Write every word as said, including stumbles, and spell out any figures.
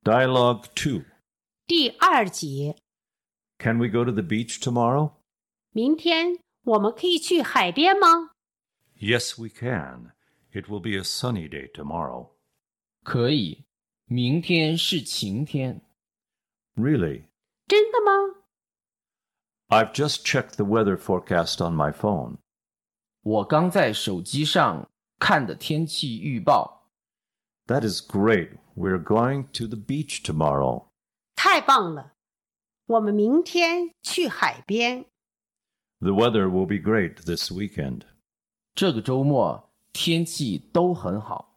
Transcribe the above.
Dialogue two. 第二节， Can we go to the beach tomorrow? 明天我们可以去海边吗？ Yes, we can. It will be a sunny day tomorrow. 可以，明天是晴天。 Really? 真的吗？ I've just checked the weather forecast on my phone. 我刚在手机上看的天气预报。 That is great. We're going to the beach tomorrow. 太棒了！我们明天去海边。 The weather will be great this weekend. 这个周末天气都很好。